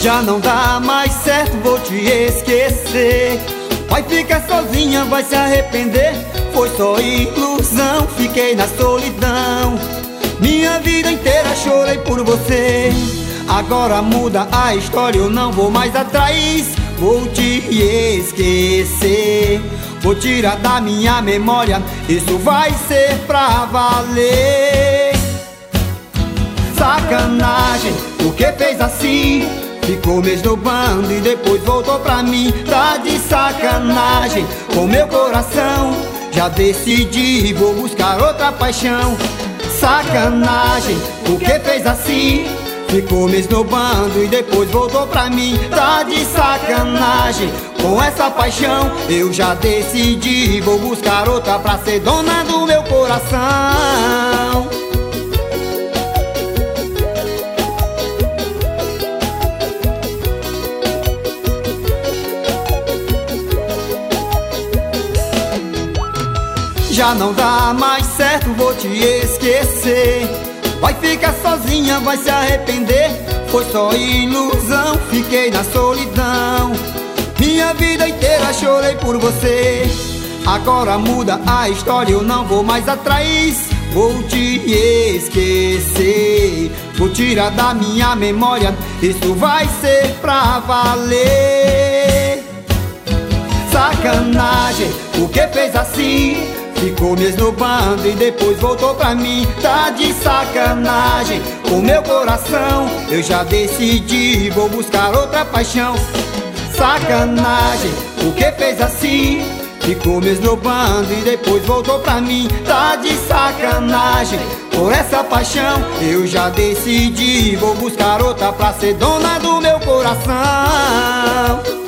Já não dá mais certo, vou te esquecer. Vai ficar sozinha, vai se arrepender. Foi só ilusão, fiquei na solidão. Minha vida inteira chorei por você. Agora muda a história, eu não vou mais atrás. Vou te esquecer, vou tirar da minha memória. Isso vai ser pra valer. Sacanagem, por que fez assim? Ficou me esnobando e depois voltou pra mim. Tá de sacanagem com meu coração. Já decidi, vou buscar outra paixão. Sacanagem, por que fez assim? Ficou me esnobando e depois voltou pra mim. Tá de sacanagem com essa paixão. Eu já decidi, vou buscar outra pra ser dona do meu coração. Já não dá mais certo, vou te esquecer. Vai ficar sozinha, vai se arrepender. Foi só ilusão, fiquei na solidão. Minha vida inteira chorei por você. Agora muda a história, eu não vou mais atrás. Vou te esquecer, vou tirar da minha memória. Isso vai ser pra valer. Sacanagem, por que fez assim? Ficou me esnobando e depois voltou pra mim. Tá de sacanagem com meu coração. Eu já decidi, vou buscar outra paixão. Sacanagem, por que fez assim? Ficou me esnobando e depois voltou pra mim. Tá de sacanagem por essa paixão. Eu já decidi, vou buscar outra pra ser dona do meu coração.